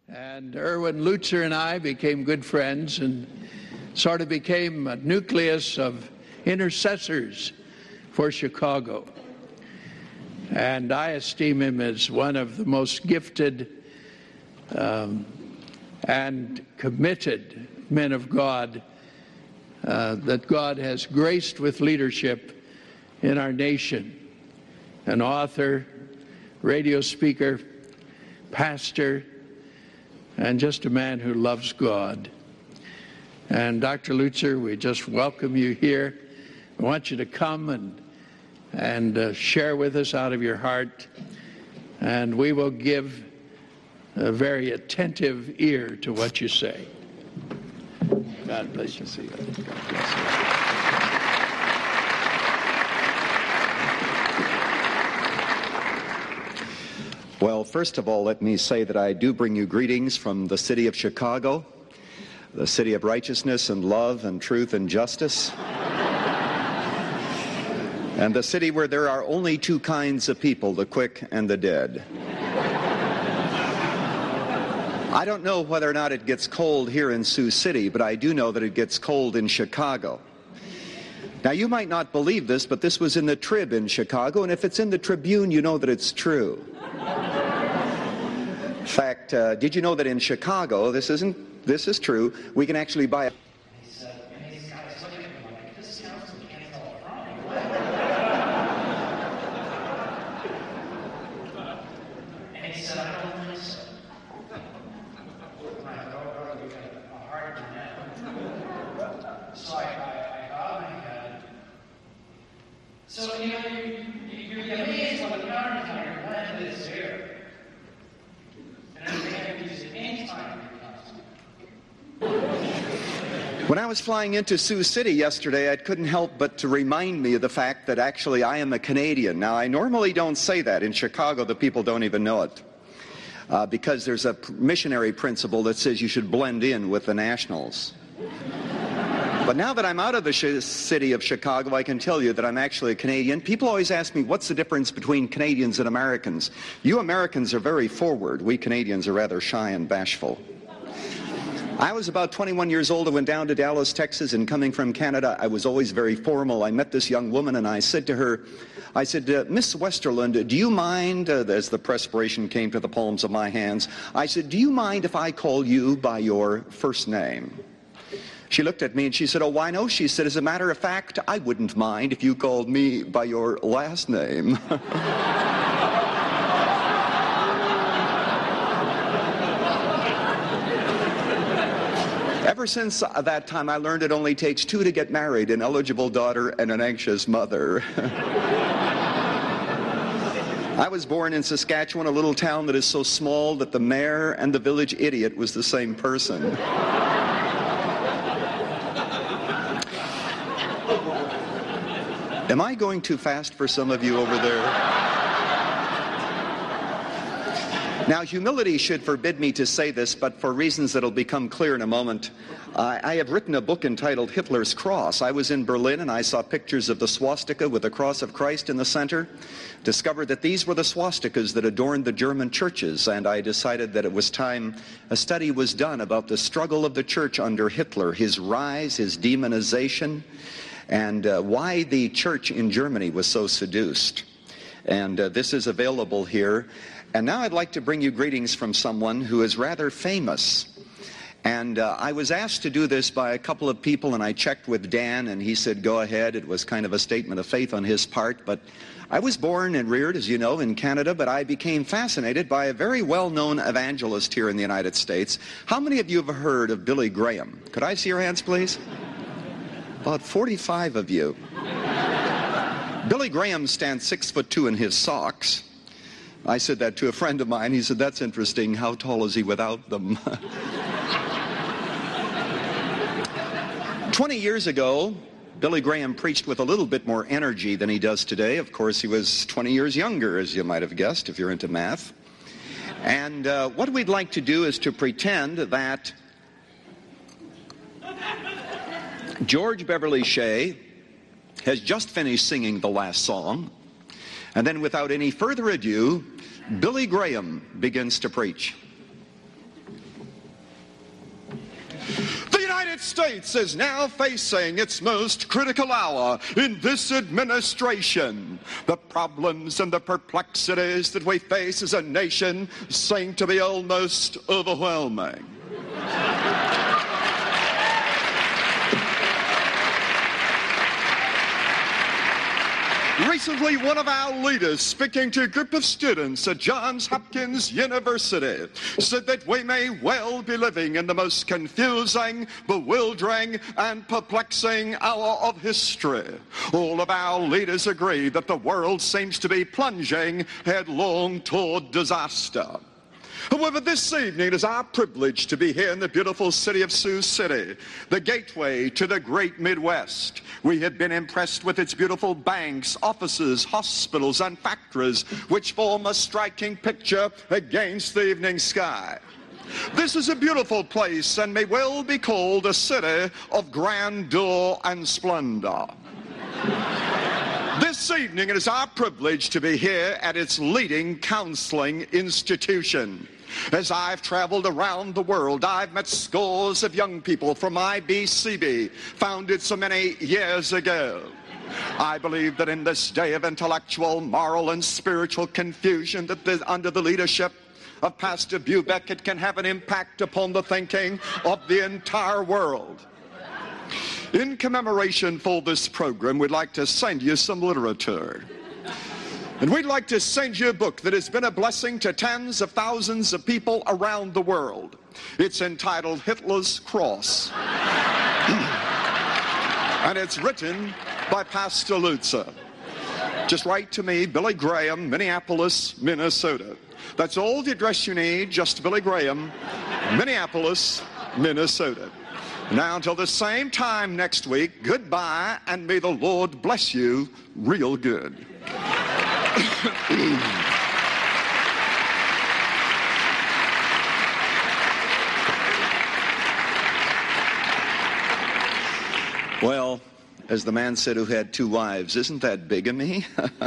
And Erwin Lutzer and I became good friends and sort of became a nucleus of intercessors for Chicago. And I esteem him as one of the most gifted and committed men of God that God has graced with leadership in our nation. An author, radio speaker, pastor, and just a man who loves God. And Dr. Lutzer, we just welcome you here. I want you to come and share with us out of your heart, and we will give a very attentive ear to what you say. God bless you. See you. God bless you. Well, first of all, let me say that I do bring you greetings from the city of Chicago, the city of righteousness and love and truth and justice, and the city where there are only two kinds of people, the quick and the dead. I don't know whether or not it gets cold here in Sioux City, but I do know that it gets cold in Chicago. Now, you might not believe this, but this was in the Trib in Chicago, and if it's in the Tribune, you know that it's true. In fact, did you know that in Chicago, this is true, we can actually buy a... When I was flying into Sioux City yesterday, I couldn't help but to remind me of the fact that actually I am a Canadian. Now, I normally don't say that. In Chicago, the people don't even know it. Because there's a missionary principle that says you should blend in with the nationals. But now that I'm out of the city of Chicago, I can tell you that I'm actually a Canadian. People always ask me, what's the difference between Canadians and Americans? You Americans are very forward. We Canadians are rather shy and bashful. I was about 21 years old. I went down to Dallas, Texas, and coming from Canada, I was always very formal. I met this young woman, and I said to her, Miss Westerland, do you mind, as the perspiration came to the palms of my hands, I said, do you mind if I call you by your first name? She looked at me and she said, oh, why no? She said, as a matter of fact, I wouldn't mind if you called me by your last name. Ever since that time, I learned it only takes two to get married, an eligible daughter and an anxious mother. I was born in Saskatchewan, a little town that is so small that the mayor and the village idiot was the same person. Am I going too fast for some of you over there? Now, humility should forbid me to say this, but for reasons that will become clear in a moment, I have written a book entitled Hitler's Cross. I was in Berlin and I saw pictures of the swastika with the cross of Christ in the center, discovered that these were the swastikas that adorned the German churches, and I decided that it was time a study was done about the struggle of the church under Hitler, his rise, his demonization, and why the church in Germany was so seduced. And this is available here. And now I'd like to bring you greetings from someone who is rather famous. And I was asked to do this by a couple of people, and I checked with Dan, and he said, go ahead. It was kind of a statement of faith on his part. But I was born and reared, as you know, in Canada, but I became fascinated by a very well-known evangelist here in the United States. How many of you have heard of Billy Graham? Could I see your hands, please? About 45 of you. Billy Graham stands 6'2" in his socks. I said that to a friend of mine. He said, that's interesting. How tall is he without them? 20 years ago, Billy Graham preached with a little bit more energy than he does today. Of course, he was 20 years younger, as you might have guessed, if you're into math. And what we'd like to do is to pretend that George Beverly Shea has just finished singing the last song, and then without any further ado, Billy Graham begins to preach. United States is now facing its most critical hour in this administration. The problems and the perplexities that we face as a nation seem to be almost overwhelming. Recently, one of our leaders, speaking to a group of students at Johns Hopkins University, said that we may well be living in the most confusing, bewildering, and perplexing hour of history. All of our leaders agree that the world seems to be plunging headlong toward disaster. However, this evening it is our privilege to be here in the beautiful city of Sioux City, the gateway to the great Midwest. We have been impressed with its beautiful banks, offices, hospitals, and factories, which form a striking picture against the evening sky. This is a beautiful place and may well be called a city of grandeur and splendor. This evening it is our privilege to be here at its leading counseling institution. As I've traveled around the world, I've met scores of young people from IBCB, founded so many years ago. I believe that in this day of intellectual, moral, and spiritual confusion, that under the leadership of Pastor Bubeck, it can have an impact upon the thinking of the entire world. In commemoration for this program, we'd like to send you some literature. And we'd like to send you a book that has been a blessing to tens of thousands of people around the world. It's entitled Hitler's Cross. And it's written by Pastor Lutzer. Just write to me, Billy Graham, Minneapolis, Minnesota. That's all the address you need, just Billy Graham, Minneapolis, Minnesota. Now, until the same time next week, goodbye, and may the Lord bless you real good. Well, as the man said who had 2 wives, isn't that bigamy?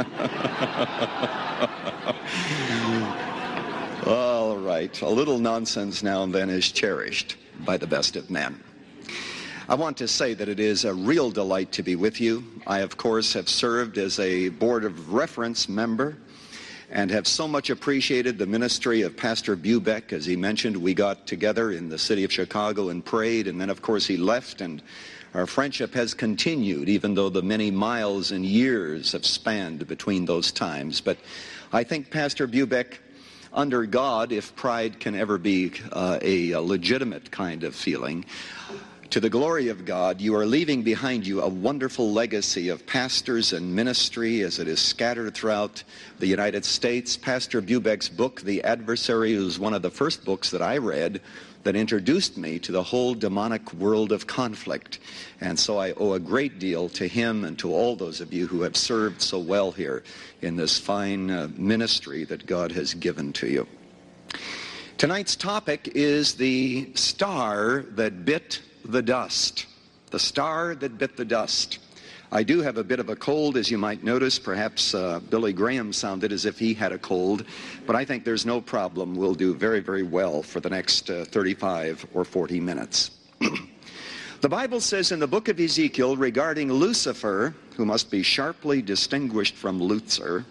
All right, a little nonsense now and then is cherished by the best of men. I want to say that it is a real delight to be with you. I, of course, have served as a Board of Reference member and have so much appreciated the ministry of Pastor Bubeck. As he mentioned, we got together in the city of Chicago and prayed, and then, of course, he left, and our friendship has continued, even though the many miles and years have spanned between those times. But I think Pastor Bubeck, under God, if pride can ever be a legitimate kind of feeling, to the glory of God, you are leaving behind you a wonderful legacy of pastors and ministry as it is scattered throughout the United States. Pastor Bubeck's book, The Adversary, was one of the first books that I read that introduced me to the whole demonic world of conflict. And so I owe a great deal to him and to all those of you who have served so well here in this fine ministry that God has given to you. Tonight's topic is the star that bit the dust. The star that bit the dust. I do have a bit of a cold, as you might notice. Perhaps Billy Graham sounded as if he had a cold, but I think there's no problem. We'll do very, very well for the next 35 or 40 minutes. The Bible says in the book of Ezekiel regarding Lucifer, who must be sharply distinguished from Lutzer,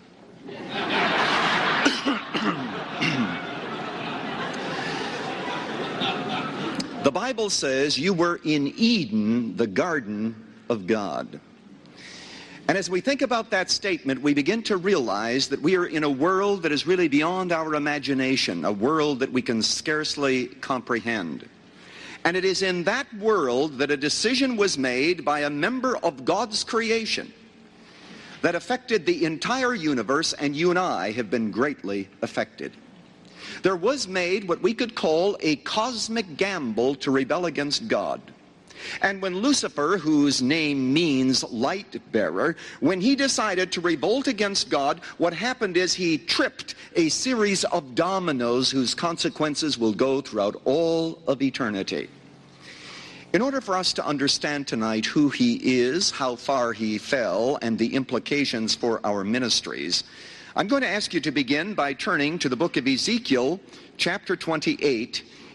the Bible says you were in Eden, the garden of God. And as we think about that statement, we begin to realize that we are in a world that is really beyond our imagination, a world that we can scarcely comprehend. And it is in that world that a decision was made by a member of God's creation that affected the entire universe, and you and I have been greatly affected. There was made what we could call a cosmic gamble to rebel against God. And when Lucifer, whose name means light bearer, when he decided to revolt against God, what happened is he tripped a series of dominoes whose consequences will go throughout all of eternity. In order for us to understand tonight who he is, how far he fell, and the implications for our ministries, I'm going to ask you to begin by turning to the book of Ezekiel, chapter 28,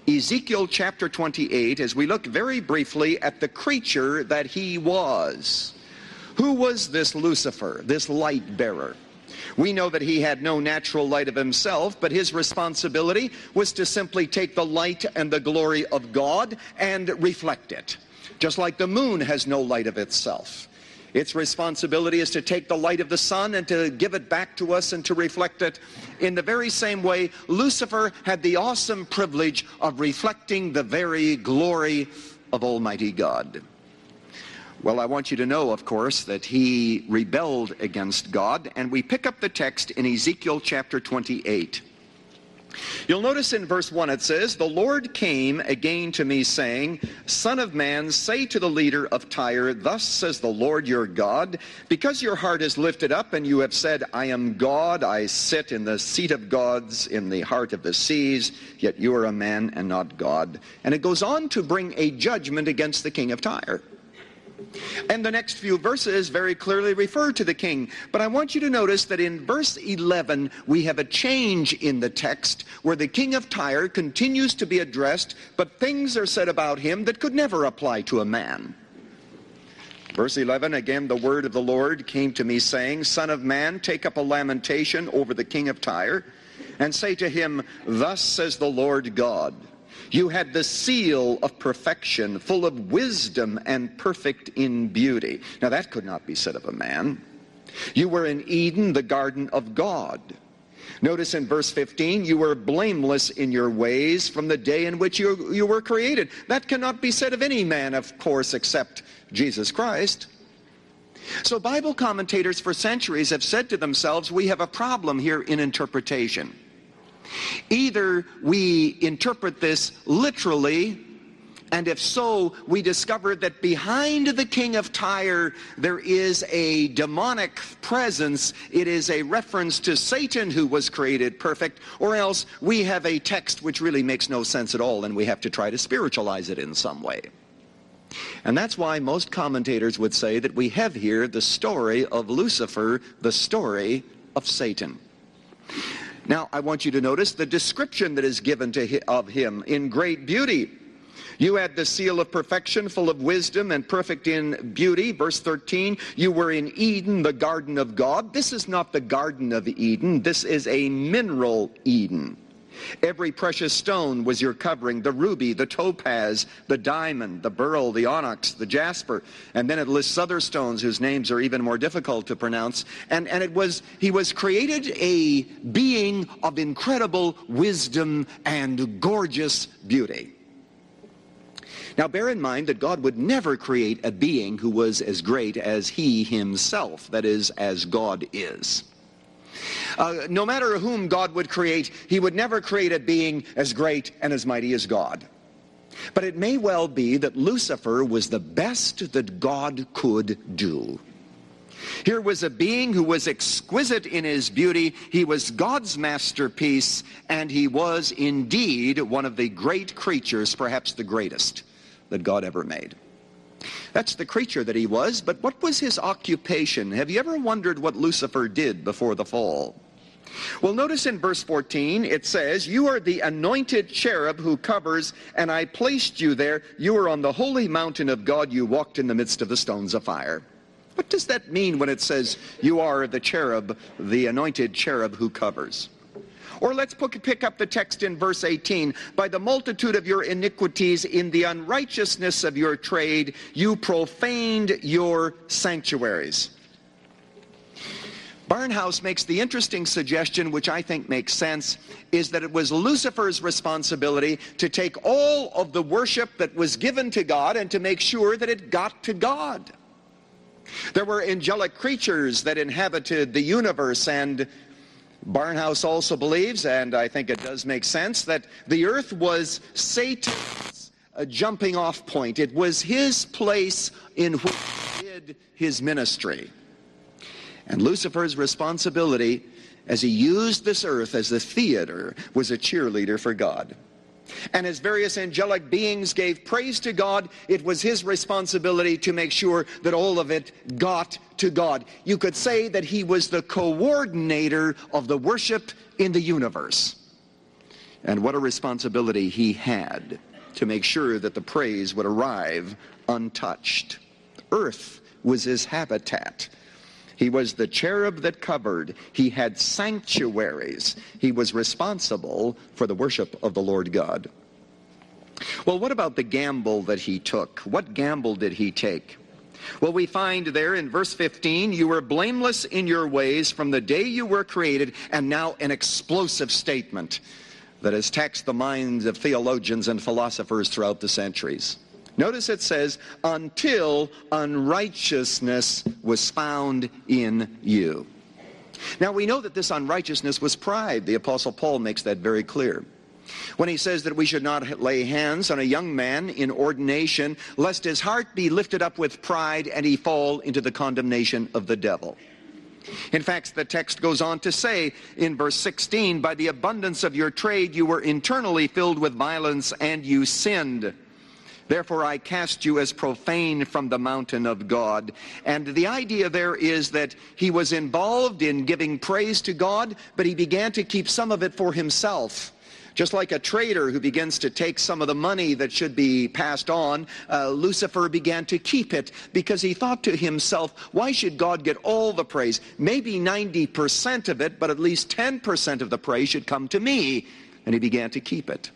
Ezekiel chapter 28, as we look very briefly at the creature that he was. Who was this Lucifer, this light bearer? We know that he had no natural light of himself, but his responsibility was to simply take the light and the glory of God and reflect it. Just like the moon has no light of itself. Its responsibility is to take the light of the sun and to give it back to us and to reflect it. In the very same way, Lucifer had the awesome privilege of reflecting the very glory of Almighty God. Well, I want you to know, of course, that he rebelled against God, and we pick up the text in Ezekiel chapter 28. You'll notice in verse 1 it says, "The Lord came again to me, saying, Son of man, say to the leader of Tyre, Thus says the Lord your God, because your heart is lifted up, and you have said, I am God, I sit in the seat of gods, in the heart of the seas, yet you are a man and not God." And it goes on to bring a judgment against the king of Tyre. And the next few verses very clearly refer to the king. But I want you to notice that in verse 11, we have a change in the text where the king of Tyre continues to be addressed, but things are said about him that could never apply to a man. Verse 11, again, the word of the Lord came to me, saying, Son of man, take up a lamentation over the king of Tyre, and say to him, Thus says the Lord God, You had the seal of perfection, full of wisdom and perfect in beauty. Now that could not be said of a man. You were in Eden, the garden of God. Notice in verse 15, you were blameless in your ways from the day in which you were created. That cannot be said of any man, of course, except Jesus Christ. So Bible commentators for centuries have said to themselves, we have a problem here in interpretation. Either we interpret this literally, and if so, we discover that behind the king of Tyre there is a demonic presence. It is a reference to Satan, who was created perfect, or else we have a text which really makes no sense at all, and we have to try to spiritualize it in some way. And that's why most commentators would say that we have here the story of Lucifer, the story of Satan. Now, I want you to notice the description that is given of him in great beauty. You had the seal of perfection, full of wisdom and perfect in beauty. Verse 13, you were in Eden, the garden of God. This is not the Garden of Eden. This is a mineral Eden. Every precious stone was your covering, the ruby, the topaz, the diamond, the beryl, the onyx, the jasper. And then it lists other stones whose names are even more difficult to pronounce. And he was created a being of incredible wisdom and gorgeous beauty. Now bear in mind that God would never create a being who was as great as he himself, that is, as God is. No matter whom God would create, he would never create a being as great and as mighty as God. But it may well be that Lucifer was the best that God could do. Here was a being who was exquisite in his beauty. He was God's masterpiece, and he was indeed one of the great creatures, perhaps the greatest that God ever made. That's the creature that he was, but what was his occupation? Have you ever wondered what Lucifer did before the fall? Well, notice in verse 14, it says, you are the anointed cherub who covers, and I placed you there. You were on the holy mountain of God. You walked in the midst of the stones of fire. What does that mean when it says you are the cherub, the anointed cherub who covers? Or let's pick up the text in verse 18. By the multitude of your iniquities, in the unrighteousness of your trade, you profaned your sanctuaries. Barnhouse makes the interesting suggestion, which I think makes sense, is that it was Lucifer's responsibility to take all of the worship that was given to God and to make sure that it got to God. There were angelic creatures that inhabited the universe, and Barnhouse also believes, and I think it does make sense, that the earth was Satan's jumping off point. It was his place in which he did his ministry. And Lucifer's responsibility, as he used this earth as a theater, was a cheerleader for God. And as various angelic beings gave praise to God, it was his responsibility to make sure that all of it got to God. You could say that he was the coordinator of the worship in the universe. And what a responsibility he had to make sure that the praise would arrive untouched. Earth was his habitat. He was the cherub that covered. He had sanctuaries. He was responsible for the worship of the Lord God. Well, what about the gamble that he took? What gamble did he take? Well, we find there in verse 15, you were blameless in your ways from the day you were created, and now an explosive statement that has taxed the minds of theologians and philosophers throughout the centuries. Notice it says, until unrighteousness was found in you. Now we know that this unrighteousness was pride. The Apostle Paul makes that very clear when he says that we should not lay hands on a young man in ordination, lest his heart be lifted up with pride and he fall into the condemnation of the devil. In fact, the text goes on to say in verse 16, by the abundance of your trade you were internally filled with violence and you sinned. Therefore I cast you as profane from the mountain of God. And the idea there is that he was involved in giving praise to God, but he began to keep some of it for himself. Just like a trader who begins to take some of the money that should be passed on, Lucifer began to keep it because he thought to himself, why should God get all the praise? Maybe 90% of it, but at least 10% of the praise should come to me. And he began to keep it.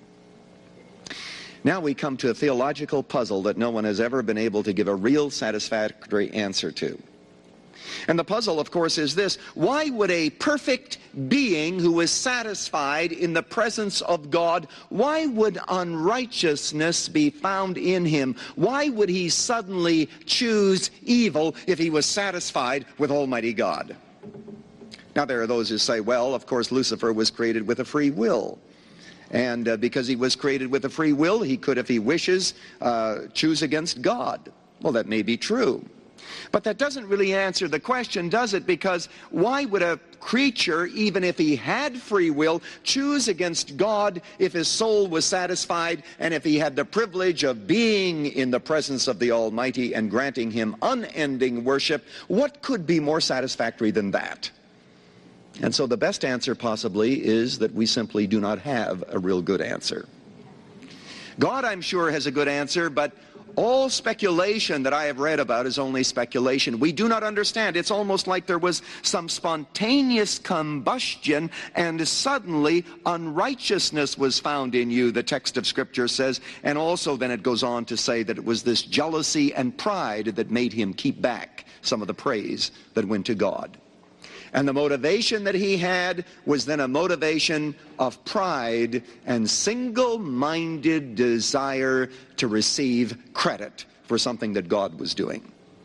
Now we come to a theological puzzle that no one has ever been able to give a real satisfactory answer to. And the puzzle, of course, is this. Why would a perfect being who is satisfied in the presence of God, why would unrighteousness be found in him? Why would he suddenly choose evil if he was satisfied with Almighty God? Now there are those who say, well, of course, Lucifer was created with a free will. And because he was created with a free will, he could, if he wishes, choose against God. Well, that may be true. But that doesn't really answer the question, does it? Because why would a creature, even if he had free will, choose against God if his soul was satisfied and if he had the privilege of being in the presence of the Almighty and granting him unending worship? What could be more satisfactory than that? And so the best answer possibly is that we simply do not have a real good answer. God, I'm sure, has a good answer, but all speculation that I have read about is only speculation. We do not understand. It's almost like there was some spontaneous combustion and suddenly unrighteousness was found in you, the text of Scripture says. And also then it goes on to say that it was this jealousy and pride that made him keep back some of the praise that went to God. And the motivation that he had was then a motivation of pride and single-minded desire to receive credit for something that God was doing.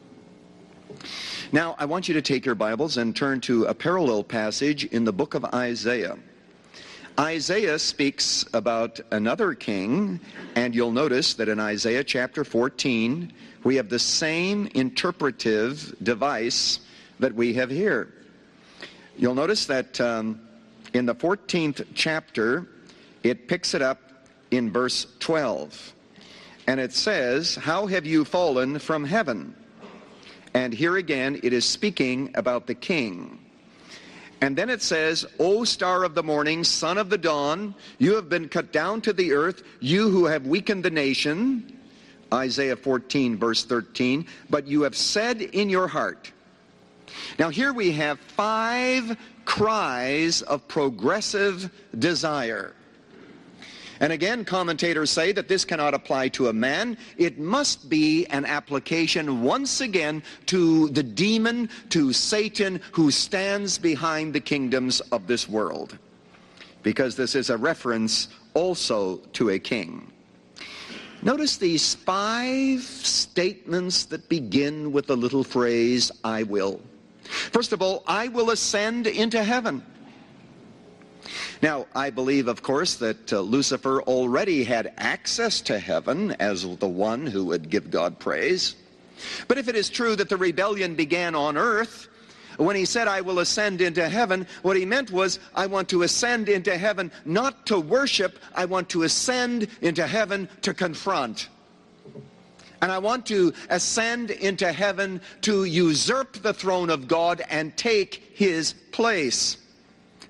Now, I want you to take your Bibles and turn to a parallel passage in the book of Isaiah. Isaiah speaks about another king, and you'll notice that in Isaiah chapter 14, we have the same interpretive device that we have here. You'll notice that in the 14th chapter, it picks it up in verse 12. And it says, how have you fallen from heaven? And here again, it is speaking about the king. And then it says, O star of the morning, son of the dawn, you have been cut down to the earth, you who have weakened the nation. Isaiah 14, verse 13. But you have said in your heart. Now here we have 5 cries of progressive desire. And again, commentators say that this cannot apply to a man. It must be an application once again to the demon, to Satan, who stands behind the kingdoms of this world. Because this is a reference also to a king. Notice these 5 statements that begin with the little phrase, I will. First of all, I will ascend into heaven. Now, I believe, of course, that Lucifer already had access to heaven as the one who would give God praise. But if it is true that the rebellion began on earth, when he said, I will ascend into heaven, what he meant was, I want to ascend into heaven not to worship, I want to ascend into heaven to confront. And I want to ascend into heaven to usurp the throne of God and take his place.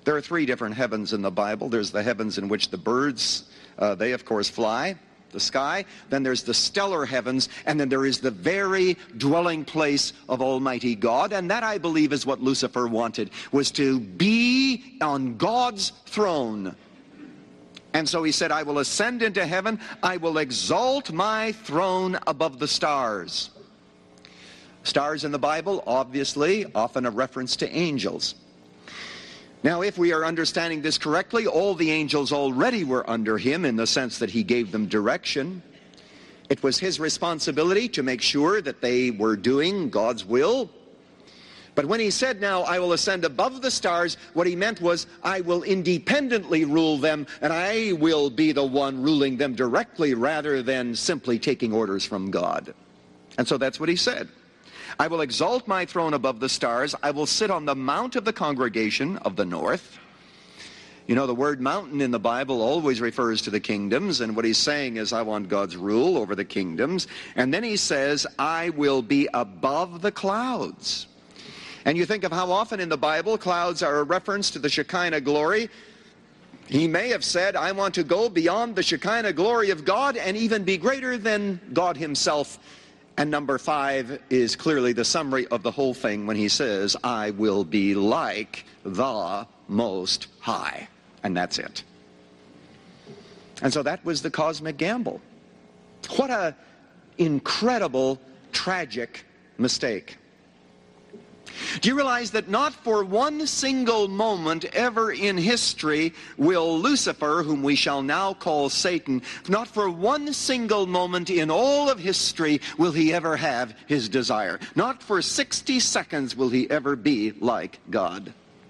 There are three different heavens in the Bible. There's the heavens in which the birds, they of course fly, the sky. Then there's the stellar heavens, and then there is the very dwelling place of Almighty God. And that, I believe, is what Lucifer wanted, was to be on God's throne. And so he said, I will ascend into heaven, I will exalt my throne above the stars. Stars in the Bible, obviously, often a reference to angels. Now, if we are understanding this correctly, all the angels already were under him in the sense that he gave them direction. It was his responsibility to make sure that they were doing God's will. But when he said, now, I will ascend above the stars, what he meant was, I will independently rule them, and I will be the one ruling them directly rather than simply taking orders from God. And so that's what he said. I will exalt my throne above the stars. I will sit on the mount of the congregation of the north. You know, the word mountain in the Bible always refers to the kingdoms, and what he's saying is, I want God's rule over the kingdoms. And then he says, I will be above the clouds. And you think of how often in the Bible clouds are a reference to the Shekinah glory. He may have said, I want to go beyond the Shekinah glory of God and even be greater than God himself. And number 5 is clearly the summary of the whole thing when he says, I will be like the Most High. And that's it. And so that was the cosmic gamble. What an incredible, tragic mistake. Do you realize that not for one single moment ever in history will Lucifer, whom we shall now call Satan, not for one single moment in all of history will he ever have his desire. Not for 60 seconds will he ever be like God.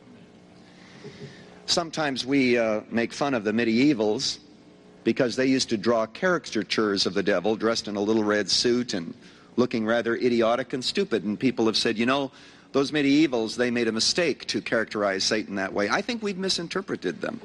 Sometimes we make fun of the medievals because they used to draw caricatures of the devil dressed in a little red suit and looking rather idiotic and stupid. And people have said, you know, those medievals, they made a mistake to characterize Satan that way. I think we've misinterpreted them.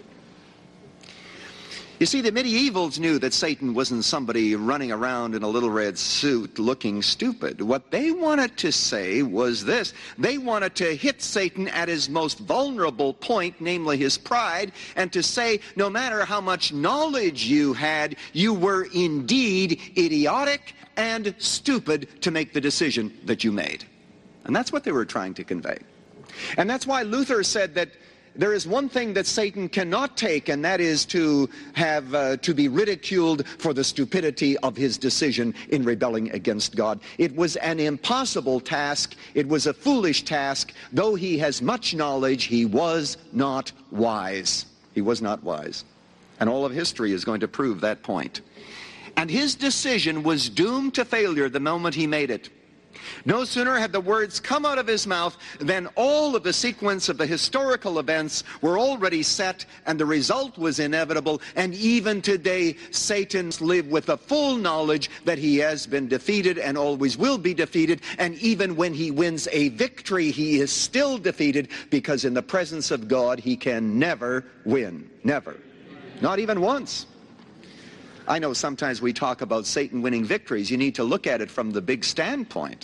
You see, the medievals knew that Satan wasn't somebody running around in a little red suit looking stupid. What they wanted to say was this. They wanted to hit Satan at his most vulnerable point, namely his pride, and to say, no matter how much knowledge you had, you were indeed idiotic and stupid to make the decision that you made. And that's what they were trying to convey. And that's why Luther said that there is one thing that Satan cannot take, and that is to have to be ridiculed for the stupidity of his decision in rebelling against God. It was an impossible task. It was a foolish task. Though he has much knowledge, he was not wise. He was not wise. And all of history is going to prove that point. And his decision was doomed to failure the moment he made it. No sooner had the words come out of his mouth than all of the sequence of the historical events were already set, and the result was inevitable. And even today, Satan lives with the full knowledge that he has been defeated and always will be defeated. And even when he wins a victory, he is still defeated, because in the presence of God, he can never win. Never. Not even once. I know sometimes we talk about Satan winning victories. You need to look at it from the big standpoint.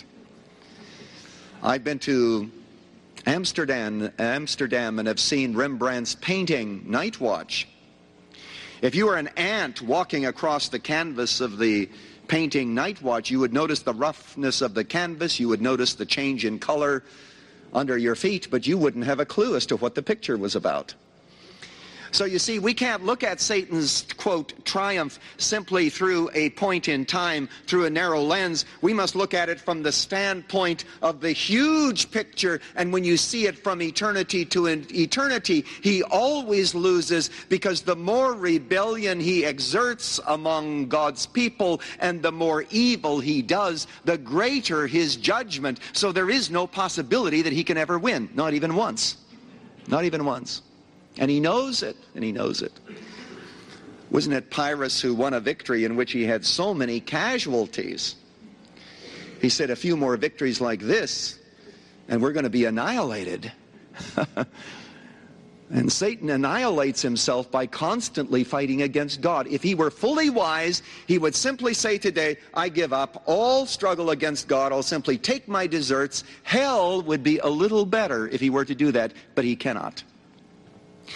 I've been to Amsterdam and have seen Rembrandt's painting, Night Watch. If you were an ant walking across the canvas of the painting Night Watch, you would notice the roughness of the canvas, you would notice the change in color under your feet, but you wouldn't have a clue as to what the picture was about. So you see, we can't look at Satan's, quote, triumph simply through a point in time, through a narrow lens. We must look at it from the standpoint of the huge picture, and when you see it from eternity to eternity, he always loses, because the more rebellion he exerts among God's people and the more evil he does, the greater his judgment. So there is no possibility that he can ever win, not even once. Not even once. And he knows it, and he knows it. Wasn't it Pyrrhus who won a victory in which he had so many casualties? He said, a few more victories like this, and we're going to be annihilated. And Satan annihilates himself by constantly fighting against God. If he were fully wise, he would simply say today, I give up all struggle against God. I'll simply take my deserts. Hell would be a little better if he were to do that, but he cannot.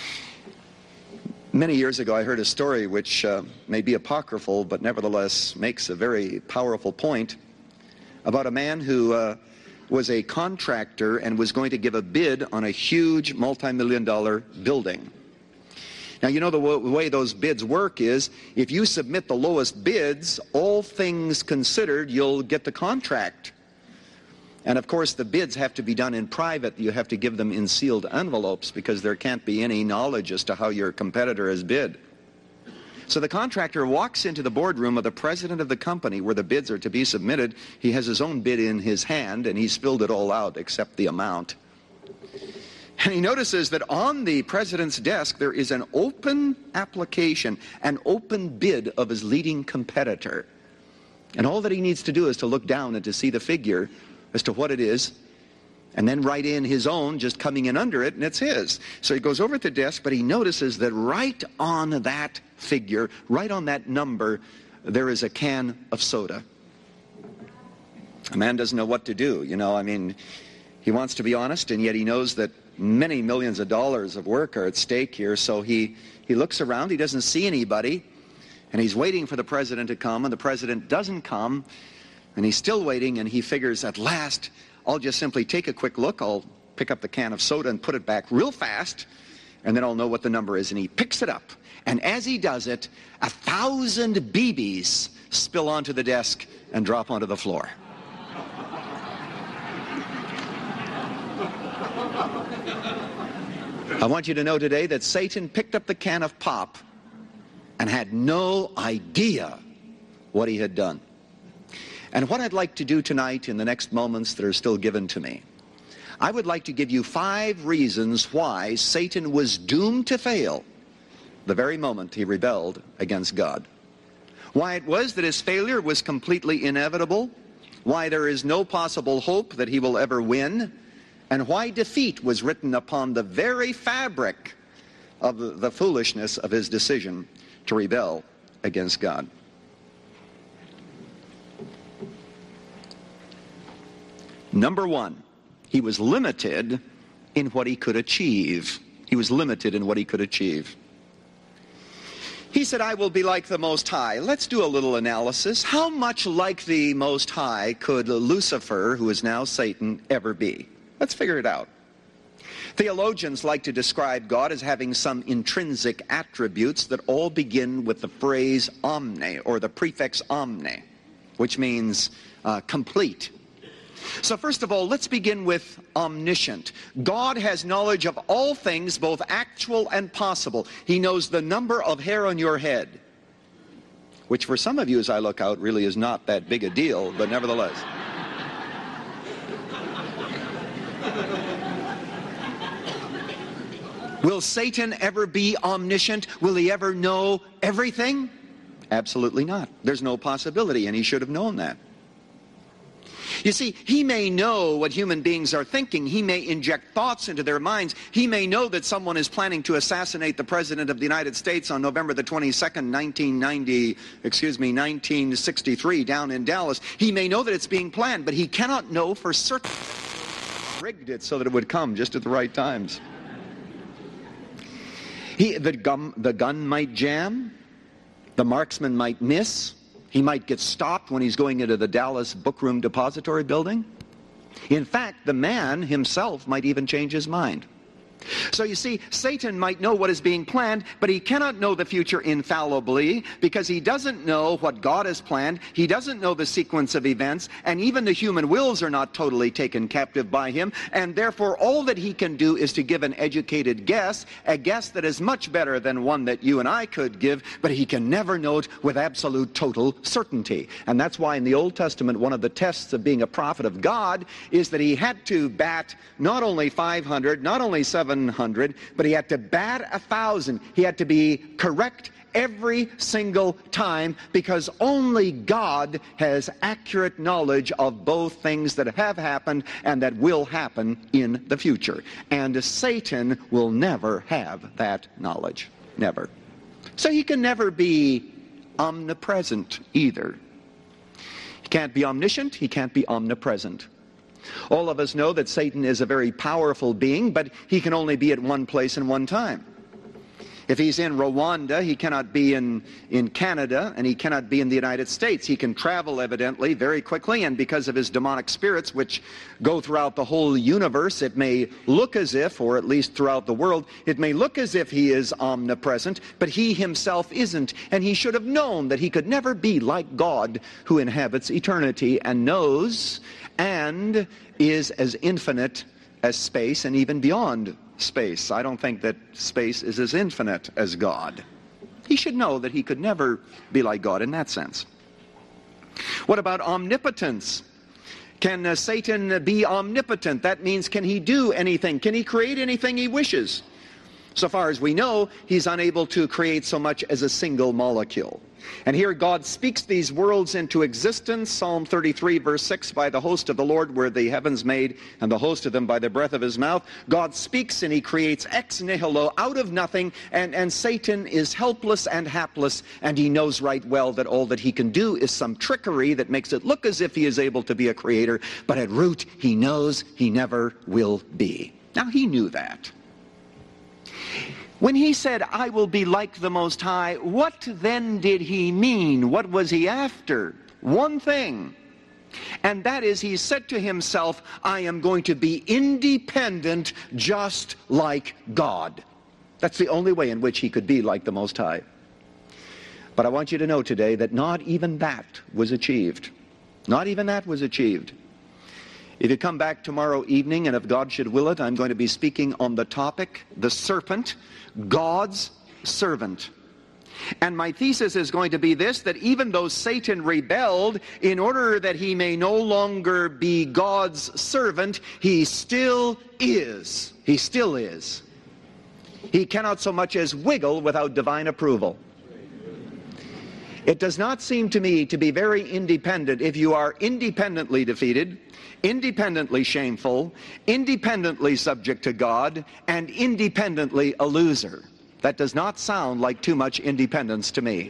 Many years ago, I heard a story which may be apocryphal, but nevertheless makes a very powerful point about a man who was a contractor and was going to give a bid on a huge multi-million-dollar building. Now, you know the way those bids work is if you submit the lowest bids, all things considered, you'll get the contract. And of course, the bids have to be done in private. You have to give them in sealed envelopes because there can't be any knowledge as to how your competitor has bid. So the contractor walks into the boardroom of the president of the company where the bids are to be submitted. He has his own bid in his hand, and he's filled it all out except the amount. And he notices that on the president's desk there is an open application, an open bid of his leading competitor. And all that he needs to do is to look down and to see the figure as to what it is, and then write in his own, just coming in under it, and it's his. So he goes over to the desk, but he notices that right on that figure, right on that number, there is a can of soda. A man doesn't know what to do, you know. I mean, he wants to be honest, and yet he knows that many millions of dollars of work are at stake here, so he looks around, he doesn't see anybody, and he's waiting for the president to come, and the president doesn't come, and he's still waiting, and he figures, at last, I'll just simply take a quick look. I'll pick up the can of soda and put it back real fast, and then I'll know what the number is. And he picks it up. And as he does it, 1,000 BBs spill onto the desk and drop onto the floor. I want you to know today that Satan picked up the can of pop and had no idea what he had done. And what I'd like to do tonight in the next moments that are still given to me, I would like to give you 5 reasons why Satan was doomed to fail the very moment he rebelled against God. Why it was that his failure was completely inevitable, why there is no possible hope that he will ever win, and why defeat was written upon the very fabric of the foolishness of his decision to rebel against God. Number 1, he was limited in what he could achieve. He was limited in what he could achieve. He said, I will be like the Most High. Let's do a little analysis. How much like the Most High could Lucifer, who is now Satan, ever be? Let's figure it out. Theologians like to describe God as having some intrinsic attributes that all begin with the phrase omne, or the prefix omne, which means complete. So first of all, let's begin with omniscient. God has knowledge of all things, both actual and possible. He knows the number of hair on your head, which for some of you as I look out really is not that big a deal, but nevertheless. Will Satan ever be omniscient? Will he ever know everything? Absolutely not. There's no possibility, and he should have known that. You see, he may know what human beings are thinking. He may inject thoughts into their minds. He may know that someone is planning to assassinate the President of the United States on November the 22nd, 1963, down in Dallas. He may know that it's being planned, but he cannot know for certain. Rigged it so that it would come just at the right times. The gun might jam. The marksman might miss. He might get stopped when he's going into the Dallas Bookroom Depository building. In fact, the man himself might even change his mind. So you see, Satan might know what is being planned, but he cannot know the future infallibly because he doesn't know what God has planned. He doesn't know the sequence of events, and even the human wills are not totally taken captive by him, and therefore all that he can do is to give an educated guess, a guess that is much better than one that you and I could give, but he can never know it with absolute total certainty. And that's why in the Old Testament, one of the tests of being a prophet of God is that he had to bat not only 500, not only 700, but he had to bat 1,000. He had to be correct every single time because only God has accurate knowledge of both things that have happened and that will happen in the future. And Satan will never have that knowledge. Never. So he can never be omnipresent either. He can't be omniscient. He can't be omnipresent. All of us know that Satan is a very powerful being, but he can only be at one place and one time. If he's in Rwanda, he cannot be in Canada, and he cannot be in the United States. He can travel, evidently, very quickly, and because of his demonic spirits, which go throughout the whole universe, it may look as if, or at least throughout the world, it may look as if he is omnipresent, but he himself isn't, and he should have known that he could never be like God, who inhabits eternity and knows and is as infinite as space and even beyond space. I don't think that space is as infinite as God. He should know that he could never be like God in that sense. What about omnipotence? Can Satan be omnipotent? That means, can he do anything? Can he create anything he wishes? So far as we know, he's unable to create so much as a single molecule. And here God speaks these worlds into existence. Psalm 33 verse 6, by the host of the Lord were the heavens made, and the host of them by the breath of his mouth. God speaks and he creates ex nihilo, out of nothing, and Satan is helpless and hapless, and he knows right well that all that he can do is some trickery that makes it look as if he is able to be a creator, but at root he knows he never will be. Now he knew that. When he said, I will be like the Most High, what then did he mean? What was he after? One thing. And that is, he said to himself, I am going to be independent just like God. That's the only way in which he could be like the Most High. But I want you to know today that not even that was achieved. Not even that was achieved. If you come back tomorrow evening, and if God should will it, I'm going to be speaking on the topic, the serpent, God's servant. And my thesis is going to be this, that even though Satan rebelled, in order that he may no longer be God's servant, he still is. He still is. He cannot so much as wiggle without divine approval. It does not seem to me to be very independent if you are independently defeated, independently shameful, independently subject to God, and independently a loser. That does not sound like too much independence to me.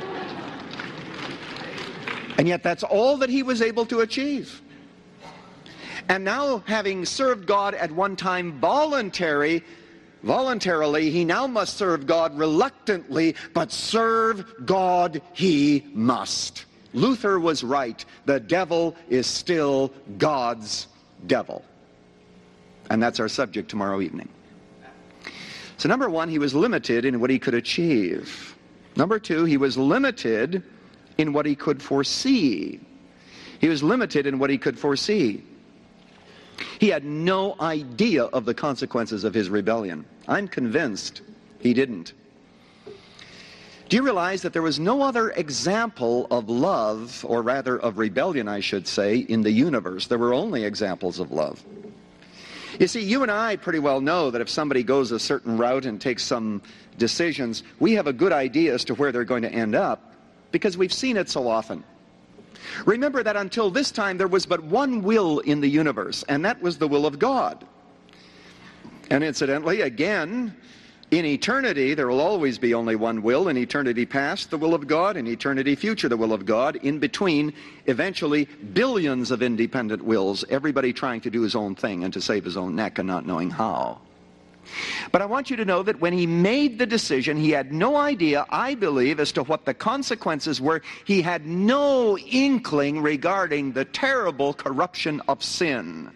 And yet that's all that he was able to achieve. And now, having served God at one time voluntarily, he now must serve God reluctantly, but serve God he must. Luther was right. The devil is still God's devil. And that's our subject tomorrow evening. So number one, he was limited in what he could achieve. Number two, he was limited in what he could foresee. He was limited in what he could foresee. He had no idea of the consequences of his rebellion. I'm convinced he didn't. Do you realize that there was no other example of love, or rather of rebellion, I should say, in the universe? There were only examples of love. You see, you and I pretty well know that if somebody goes a certain route and takes some decisions, we have a good idea as to where they're going to end up, because we've seen it so often. Remember that until this time there was but one will in the universe, and that was the will of God. And incidentally, again, in eternity, there will always be only one will. In eternity past, the will of God. In eternity future, the will of God. In between, eventually, billions of independent wills, everybody trying to do his own thing and to save his own neck and not knowing how. But I want you to know that when he made the decision, he had no idea, I believe, as to what the consequences were. He had no inkling regarding the terrible corruption of sin.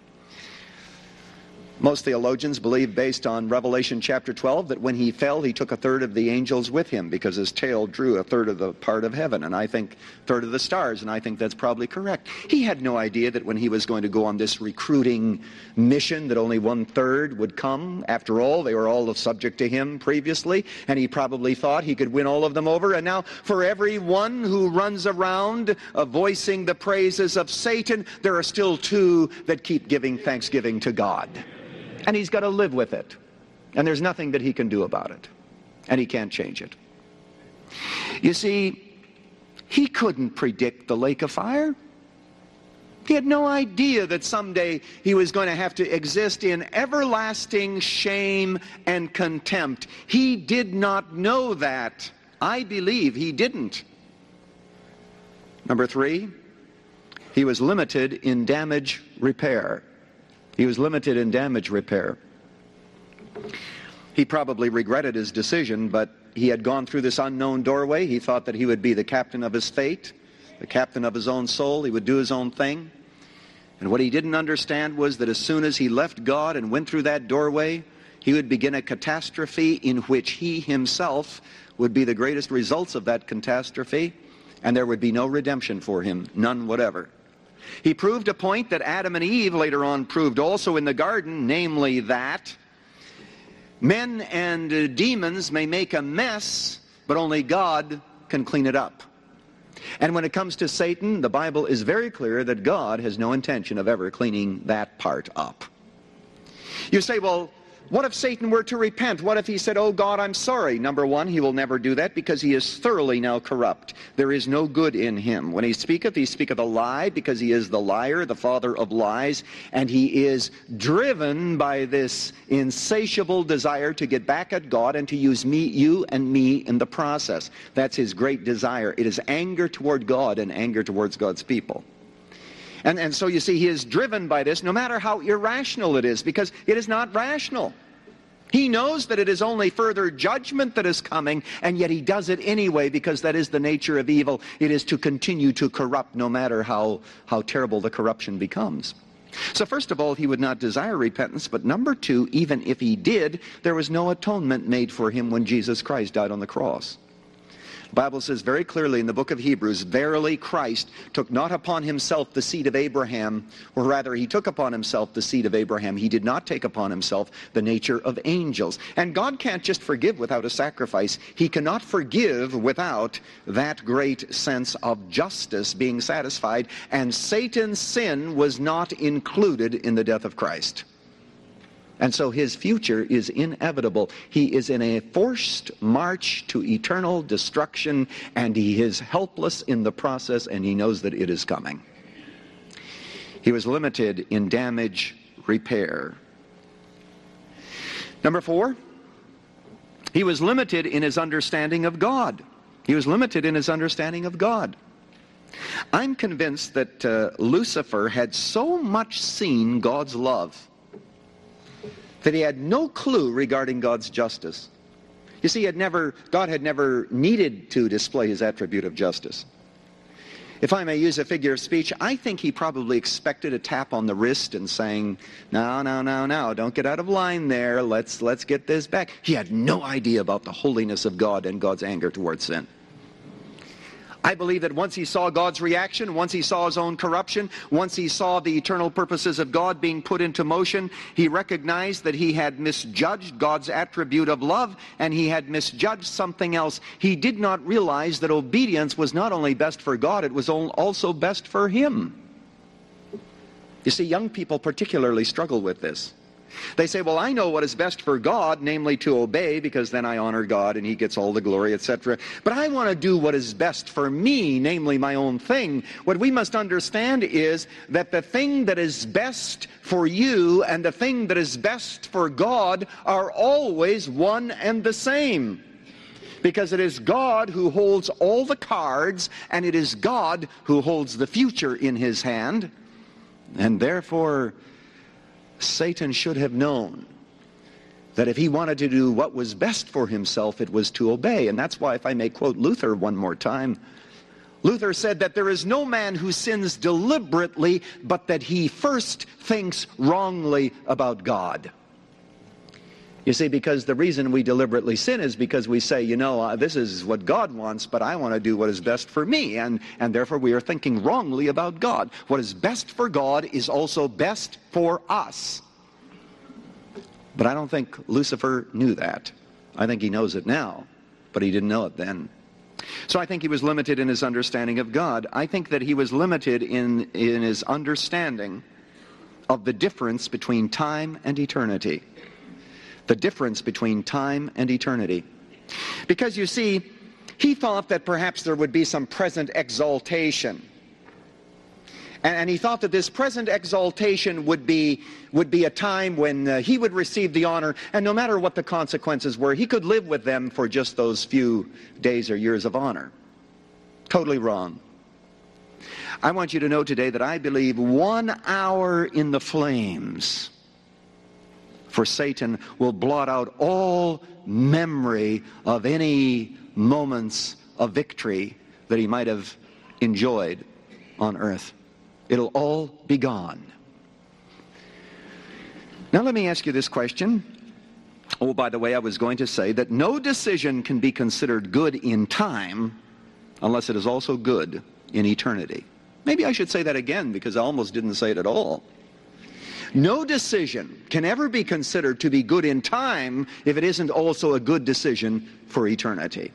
Most theologians believe, based on Revelation chapter 12, that when he fell, he took a third of the angels with him, because his tail drew a third of the part of heaven, and I think a third of the stars, and I think that's probably correct. He had no idea that when he was going to go on this recruiting mission, that only 1/3 would come. After all, they were all subject to him previously, and he probably thought he could win all of them over. And now, for every one who runs around voicing the praises of Satan, there are still 2 that keep giving thanksgiving to God. And he's got to live with it. And there's nothing that he can do about it. And he can't change it. You see, he couldn't predict the lake of fire. He had no idea that someday he was going to have to exist in everlasting shame and contempt. He did not know that. I believe he didn't. Number 3, he was limited in damage repair. He was limited in damage repair. He probably regretted his decision, but he had gone through this unknown doorway. He thought that he would be the captain of his fate, the captain of his own soul. He would do his own thing. And what he didn't understand was that as soon as he left God and went through that doorway, he would begin a catastrophe in which he himself would be the greatest results of that catastrophe, and there would be no redemption for him, none whatever. He proved a point that Adam and Eve later on proved also in the garden, namely that men and demons may make a mess, but only God can clean it up. And when it comes to Satan, the Bible is very clear that God has no intention of ever cleaning that part up. You say, well, what if Satan were to repent? What if he said, oh God, I'm sorry? Number one, he will never do that because he is thoroughly now corrupt. There is no good in him. When he speaketh a lie because he is the liar, the father of lies, and he is driven by this insatiable desire to get back at God and to use me, you and me in the process. That's his great desire. It is anger toward God and anger towards God's people. And so you see, he is driven by this, no matter how irrational it is, because it is not rational. He knows that it is only further judgment that is coming, and yet he does it anyway, because that is the nature of evil. It is to continue to corrupt, no matter how terrible the corruption becomes. So first of all, he would not desire repentance, but number two, even if he did, there was no atonement made for him when Jesus Christ died on the cross. The Bible says very clearly in the book of Hebrews, verily Christ took not upon himself the seed of Abraham, or rather he took upon himself the seed of Abraham. He did not take upon himself the nature of angels. And God can't just forgive without a sacrifice. He cannot forgive without that great sense of justice being satisfied. And Satan's sin was not included in the death of Christ. And so his future is inevitable. He is in a forced march to eternal destruction, and he is helpless in the process, and he knows that it is coming. He was limited in damage repair. Number four, he was limited in his understanding of God. He was limited in his understanding of God. I'm convinced that Lucifer had so much seen God's love that he had no clue regarding God's justice. You see, God had never needed to display his attribute of justice. If I may use a figure of speech, I think he probably expected a tap on the wrist and saying, now, don't get out of line there, let's get this back. He had no idea about the holiness of God and God's anger towards sin. I believe that once he saw God's reaction, once he saw his own corruption, once he saw the eternal purposes of God being put into motion, he recognized that he had misjudged God's attribute of love, and he had misjudged something else. He did not realize that obedience was not only best for God, it was also best for him. You see, young people particularly struggle with this. They say, well, I know what is best for God, namely to obey, because then I honor God and he gets all the glory, etc. But I want to do what is best for me, namely my own thing. What we must understand is that the thing that is best for you and the thing that is best for God are always one and the same. Because it is God who holds all the cards, and it is God who holds the future in his hand. And therefore, Satan should have known that if he wanted to do what was best for himself, it was to obey. And that's why, if I may quote Luther one more time, Luther said that there is no man who sins deliberately, but that he first thinks wrongly about God. You see, because the reason we deliberately sin is because we say, this is what God wants, but I want to do what is best for me. And therefore we are thinking wrongly about God. What is best for God is also best for us. But I don't think Lucifer knew that. I think he knows it now, but he didn't know it then. So I think he was limited in his understanding of God. I think that he was limited in his understanding of the difference between time and eternity. The difference between time and eternity. Because you see, he thought that perhaps there would be some present exaltation. And he thought that this present exaltation would be a time when he would receive the honor, and no matter what the consequences were, he could live with them for just those few days or years of honor. Totally wrong. I want you to know today that I believe 1 hour in the flames For Satan will blot out all memory of any moments of victory that he might have enjoyed on earth. It'll all be gone. Now let me ask you this question. Oh, by the way, I was going to say that no decision can be considered good in time unless it is also good in eternity. Maybe I should say that again because I almost didn't say it at all. No decision can ever be considered to be good in time if it isn't also a good decision for eternity.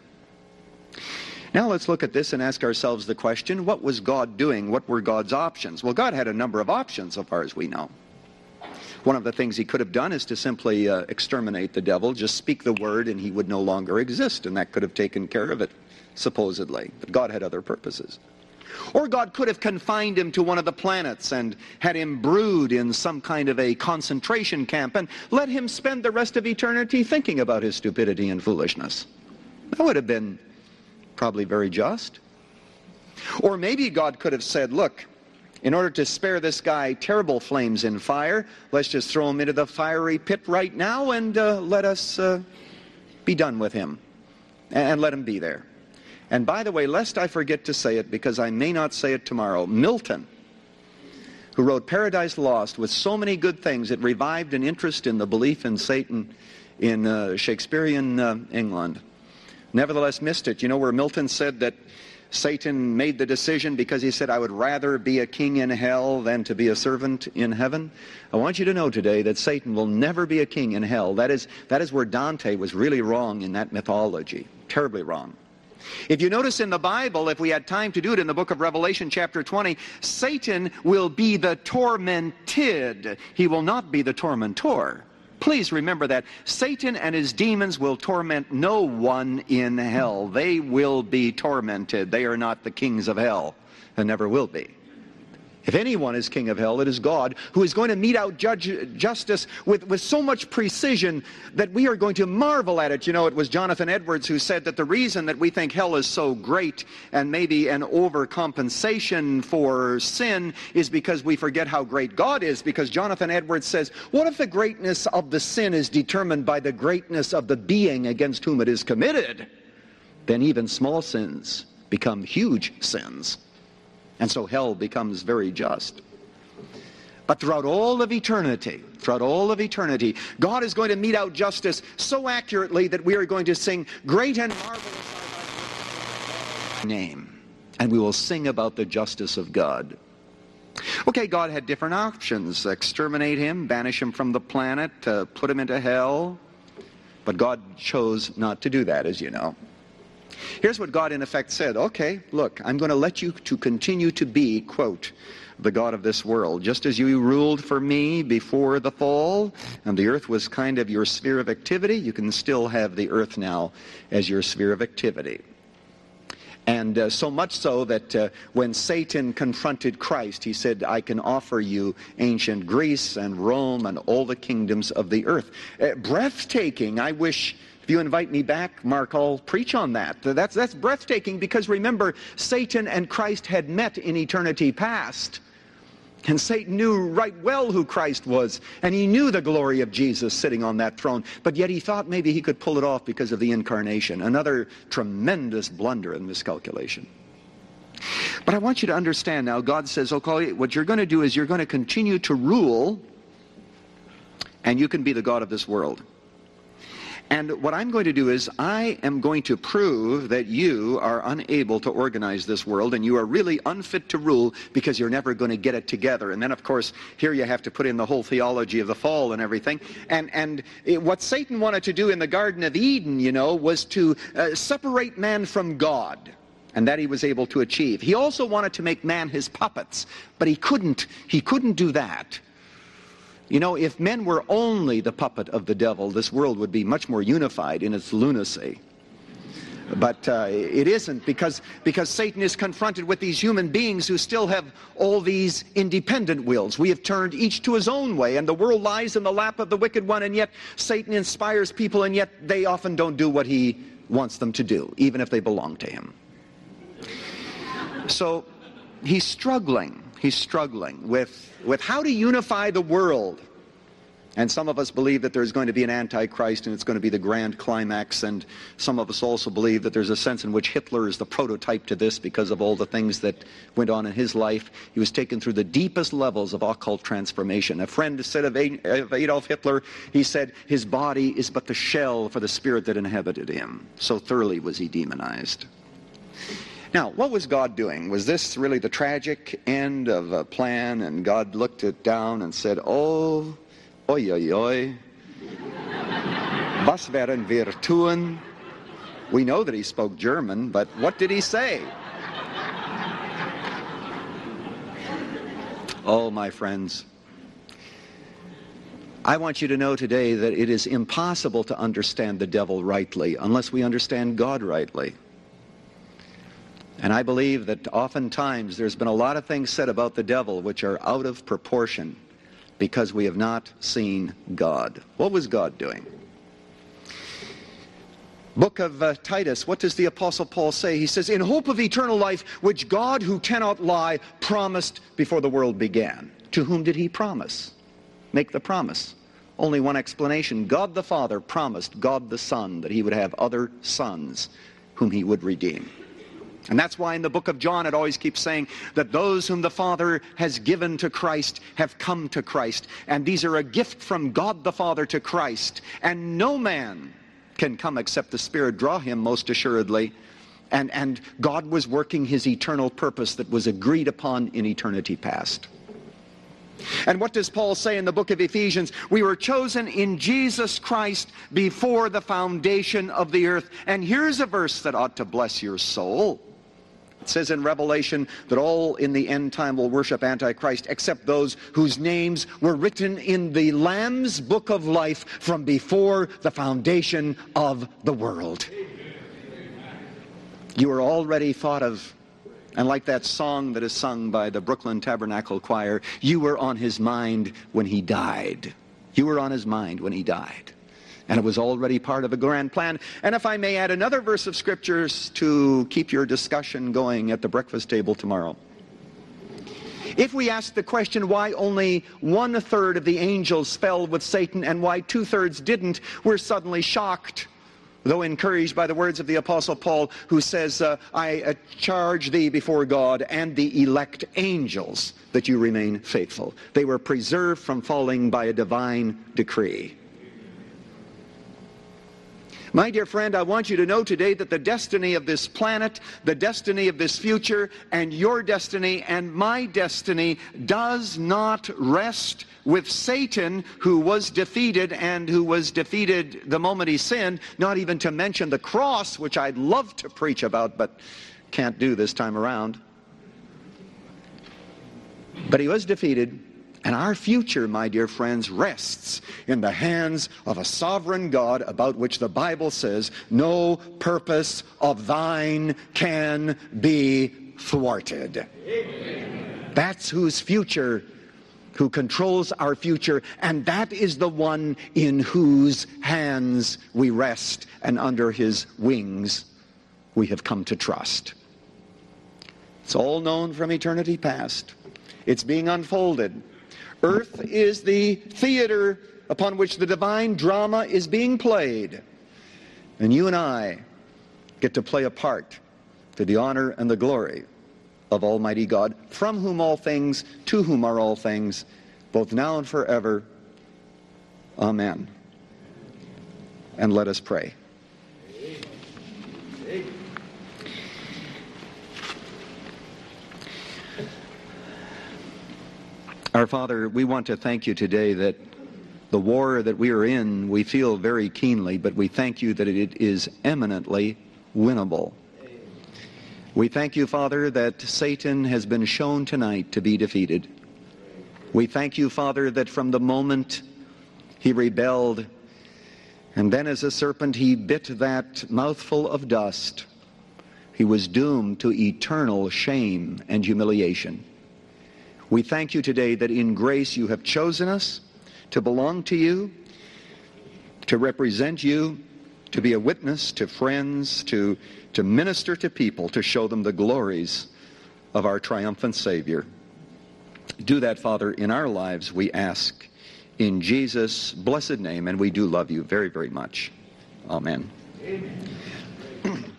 Now let's look at this and ask ourselves the question, what was God doing? What were God's options? Well, God had a number of options so far as we know. One of the things he could have done is to simply exterminate the devil, just speak the word and he would no longer exist, and that could have taken care of it, supposedly. But God had other purposes. Or God could have confined him to one of the planets and had him brood in some kind of a concentration camp and let him spend the rest of eternity thinking about his stupidity and foolishness. That would have been probably very just. Or maybe God could have said, look, in order to spare this guy terrible flames in fire, let's just throw him into the fiery pit right now and let us be done with him and let him be there. And by the way, lest I forget to say it, because I may not say it tomorrow, Milton, who wrote Paradise Lost with so many good things, it revived an interest in the belief in Satan in Shakespearean England, nevertheless missed it. You know where Milton said that Satan made the decision because he said, I would rather be a king in hell than to be a servant in heaven? I want you to know today that Satan will never be a king in hell. That is where Dante was really wrong in that mythology, terribly wrong. If you notice in the Bible, if we had time to do it in the book of Revelation chapter 20, Satan will be the tormented. He will not be the tormentor. Please remember that. Satan and his demons will torment no one in hell. They will be tormented. They are not the kings of hell and never will be. If anyone is king of hell, it is God, who is going to mete out justice with so much precision that we are going to marvel at it. You know, it was Jonathan Edwards who said that the reason that we think hell is so great and maybe an overcompensation for sin is because we forget how great God is. Because Jonathan Edwards says, what if the greatness of the sin is determined by the greatness of the being against whom it is committed? Then even small sins become huge sins. And so hell becomes very just. But throughout all of eternity, God is going to mete out justice so accurately that we are going to sing, great and marvelous are thy name. And we will sing about the justice of God. Okay, God had different options. Exterminate him, banish him from the planet, put him into hell. But God chose not to do that, as you know. Here's what God in effect said. Okay, look, I'm going to let you to continue to be, quote, the God of this world. Just as you ruled for me before the fall, and the earth was kind of your sphere of activity, you can still have the earth now as your sphere of activity. And so much so that when Satan confronted Christ, he said, I can offer you ancient Greece and Rome and all the kingdoms of the earth. Breathtaking. I wish... If you invite me back, Mark, I'll preach on that. That's breathtaking because remember, Satan and Christ had met in eternity past. And Satan knew right well who Christ was. And he knew the glory of Jesus sitting on that throne. But yet he thought maybe he could pull it off because of the incarnation. Another tremendous blunder and miscalculation. But I want you to understand now, God says, okay, what you're going to do is you're going to continue to rule, and you can be the God of this world. And what I'm going to do is I am going to prove that you are unable to organize this world and you are really unfit to rule because you're never going to get it together. And then, of course, here you have to put in the whole theology of the fall and everything. And what Satan wanted to do in the Garden of Eden, you know, was to separate man from God. And that he was able to achieve. He also wanted to make man his puppets, but he couldn't do that. You know, if men were only the puppet of the devil, this world would be much more unified in its lunacy. But it isn't, because Satan is confronted with these human beings who still have all these independent wills. We have turned each to his own way, and the world lies in the lap of the wicked one, and yet Satan inspires people, and yet they often don't do what he wants them to do, even if they belong to him. So he's struggling with how to unify the world. And some of us believe that there's going to be an Antichrist and it's going to be the grand climax. And some of us also believe that there's a sense in which Hitler is the prototype to this because of all the things that went on in his life. He was taken through the deepest levels of occult transformation. A friend said of Adolf Hitler, he said, his body is but the shell for the spirit that inhabited him. So thoroughly was he demonized. Now, what was God doing? Was this really the tragic end of a plan, and God looked it down and said, oh, oi, oi, oi, was werden wir tun? We know that he spoke German, but what did he say? Oh, my friends, I want you to know today that it is impossible to understand the devil rightly unless we understand God rightly. And I believe that oftentimes there's been a lot of things said about the devil which are out of proportion because we have not seen God. What was God doing? Book of Titus, what does the Apostle Paul say? He says, in hope of eternal life, which God, who cannot lie, promised before the world began. To whom did he promise? Make the promise. Only one explanation. God the Father promised God the Son that he would have other sons whom he would redeem. And that's why in the book of John it always keeps saying that those whom the Father has given to Christ have come to Christ. And these are a gift from God the Father to Christ. And no man can come except the Spirit draw him, most assuredly. And God was working his eternal purpose that was agreed upon in eternity past. And what does Paul say in the book of Ephesians? We were chosen in Jesus Christ before the foundation of the earth. And here's a verse that ought to bless your soul. It says in Revelation that all in the end time will worship Antichrist except those whose names were written in the Lamb's book of life from before the foundation of the world. You are already thought of, and like that song that is sung by the Brooklyn Tabernacle Choir, you were on his mind when he died. You were on his mind when he died. And it was already part of a grand plan. And if I may add another verse of scriptures to keep your discussion going at the breakfast table tomorrow. If we ask the question why only 1/3 of the angels fell with Satan and why 2/3 didn't, we're suddenly shocked, though encouraged by the words of the Apostle Paul, who says, I charge thee before God and the elect angels that you remain faithful. They were preserved from falling by a divine decree. My dear friend, I want you to know today that the destiny of this planet, the destiny of this future, and your destiny and my destiny does not rest with Satan, who was defeated and who was defeated the moment he sinned, not even to mention the cross, which I'd love to preach about, but can't do this time around. But he was defeated. And our future, my dear friends, rests in the hands of a sovereign God about which the Bible says, no purpose of thine can be thwarted. Amen. That's whose future, who controls our future, and that is the one in whose hands we rest, and under his wings we have come to trust. It's all known from eternity past. It's being unfolded. Earth is the theater upon which the divine drama is being played. And you and I get to play a part to the honor and the glory of Almighty God, from whom all things, to whom are all things, both now and forever. Amen. And let us pray. Our Father, we want to thank you today that the war that we are in, we feel very keenly, but we thank you that it is eminently winnable. We thank you, Father, that Satan has been shown tonight to be defeated. We thank you, Father, that from the moment he rebelled, and then as a serpent he bit that mouthful of dust, he was doomed to eternal shame and humiliation. We thank you today that in grace you have chosen us to belong to you, to represent you, to be a witness to friends, to minister to people, to show them the glories of our triumphant Savior. Do that, Father, in our lives, we ask, in Jesus' blessed name, and we do love you very, very much. Amen. Amen.